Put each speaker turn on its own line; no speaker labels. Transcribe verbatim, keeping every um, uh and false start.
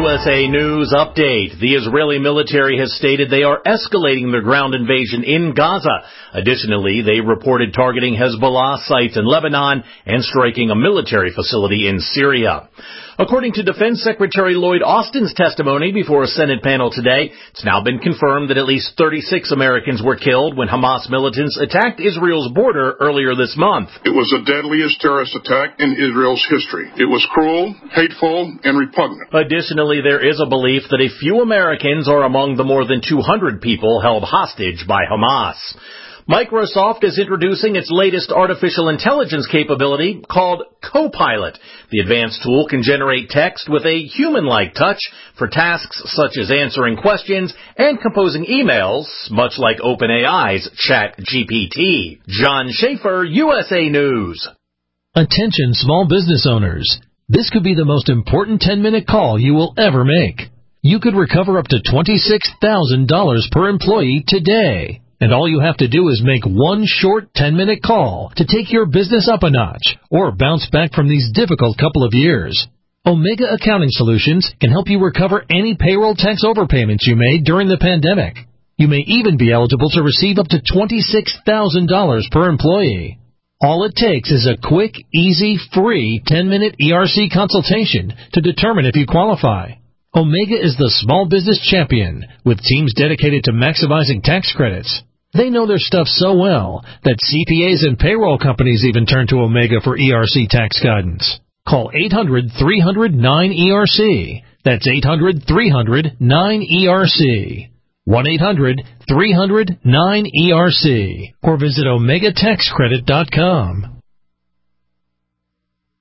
S A News Update. The Israeli military has stated they are escalating their ground invasion in Gaza. Additionally, they reported targeting Hezbollah sites in Lebanon and striking a military facility in Syria. According to Defense Secretary Lloyd Austin's testimony before a Senate panel today, it's now been confirmed that at least thirty-six Americans were killed when Hamas militants attacked Israel's border earlier this month.
It was the deadliest terrorist attack in Israel's history. It was cruel, hateful, and repugnant.
Additionally, there is a belief that a few Americans are among the more than two hundred people held hostage by Hamas. Microsoft is introducing its latest artificial intelligence capability called Copilot. The advanced tool can generate text with a human-like touch for tasks such as answering questions and composing emails, much like OpenAI's ChatGPT. John Schaefer, U S A News.
Attention small business owners. This could be the most important ten-minute call you will ever make. You could recover up to twenty-six thousand dollars per employee today. And all you have to do is make one short ten-minute call to take your business up a notch or bounce back from these difficult couple of years. Omega Accounting Solutions can help you recover any payroll tax overpayments you made during the pandemic. You may even be eligible to receive up to twenty-six thousand dollars per employee. All it takes is a quick, easy, free ten-minute E R C consultation to determine if you qualify. Omega is the small business champion with teams dedicated to maximizing tax credits. They know their stuff so well that C P As and payroll companies even turn to Omega for E R C tax guidance. Call eight hundred, three hundred, nine E R C. That's eight hundred, three hundred, nine E R C. one eight hundred, three hundred, nine E R C. Or visit omega tax credit dot com.